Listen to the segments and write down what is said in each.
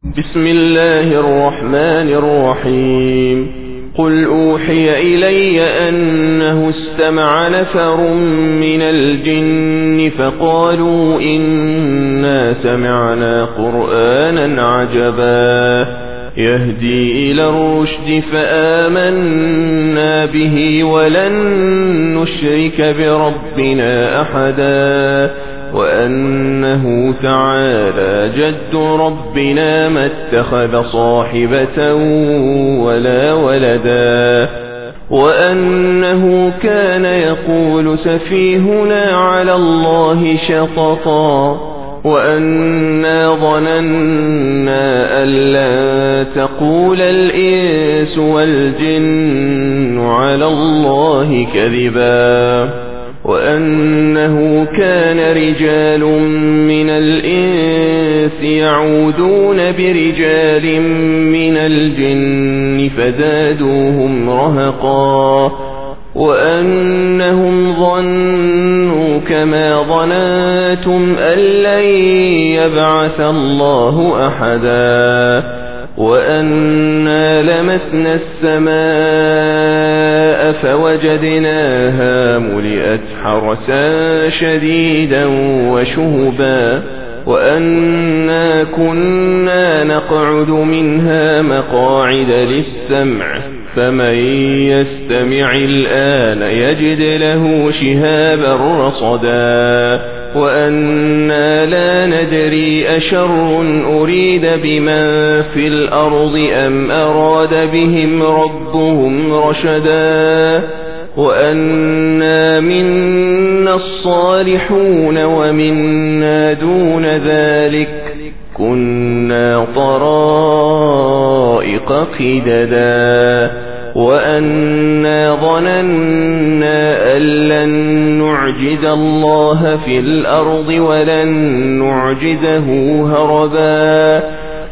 بسم الله الرحمن الرحيم. قل أوحي إلي أنه استمع نفر من الجن فقالوا إنا سمعنا قرآنا عجبا يهدي إلى الرشد فآمنا به ولن نشرك بربنا أحدا وأنه تعالى جد ربنا ما اتخذ صاحبة ولا ولدا وأنه كان يقول سفيهنا على الله شططا وأنا ظننا أن لن تقول الإنس والجن على الله كذبا وأنه كان رجال من الإنس يعوذون برجال من الجن فزادوهم رهقا وأنهم ظنوا كما ظننتم أن لن يبعث الله أحدا وأنا لمسنا السماء فوجدناها ملئت حرسا شديدا وشهبا وأنا كنا نقعد منها مقاعد للسمع فمن يستمع الآن يجد له شهابا رصدا وأنا لا ندري أشر أريد بمن في الأرض أم أراد بهم ربهم رشدا وأنا منا الصالحون ومنا دون ذلك كنا طرائق قددا وأنا ظننا أن لن نعجز الله في الأرض ولن نعجزه هربا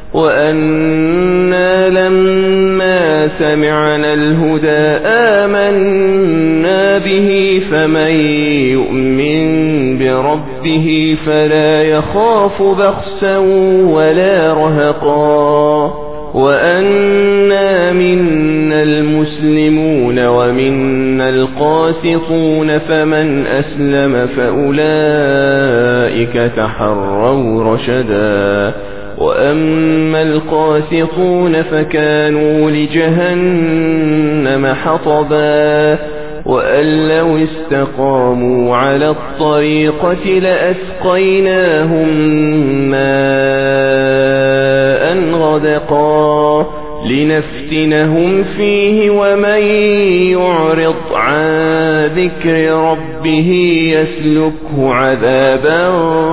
وأنا لما سمعنا الهدى آمنا به فمن يؤمن بربه فلا يخاف بخسا ولا رهقا وأنا منا المسلمون ومنا القاسطون فمن أسلم فأولئك تحروا رشدا وأما القاسطون فكانوا لجهنم حطبا وأن لو استقاموا على الطريقة لأسقيناهم ماء غدقا لنفتنهم فيه ومن يعرض عن ذكر ربه يسلكه عذابا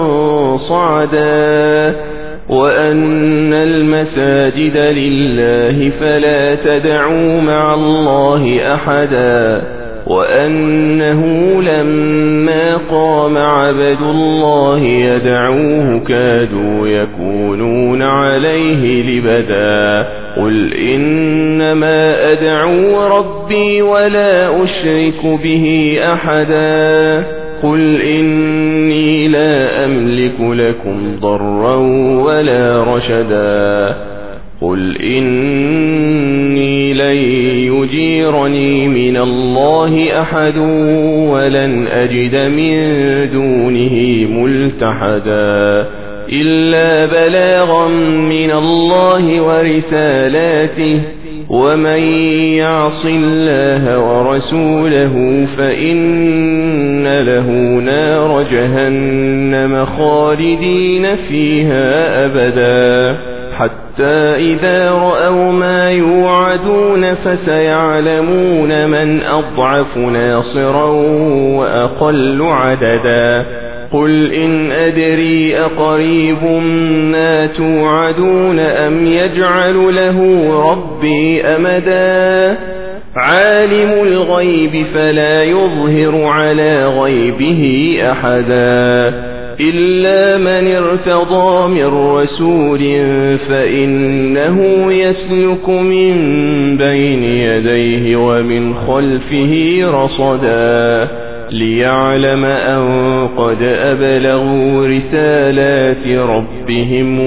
صعدا وأن المساجد لله فلا تدعوا مع الله أحدا وأنه لما قام عبد الله يدعوه كادوا يكونون عليه لبدا قل إنما أدعو ربي ولا أشرك به أحدا قل إني لا أملك لكم ضرا ولا رشدا قل إني لن يجيرني من الله أحد ولن أجد من دونه ملتحدا إلا بلاغا من الله ورسالاته ومن يعص الله ورسوله فإن له نار جهنم خالدين فيها أبدا حتى إذا رأوا ما يوعدون فسيعلمون من أضعف ناصرا وأقل عددا قل إن أدري أقريب ما توعدون أم يجعل له ربي أمدا عالم الغيب فلا يظهر على غيبه أحدا إلا من ارتضى من رسول فإنه يسلك من بين يديه ومن خلفه رصدا ليعلم أن قد أبلغوا رسالات ربهم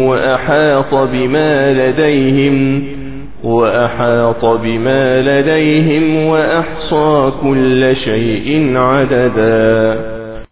وأحاط بما لديهم وأحصى كل شيء عددا.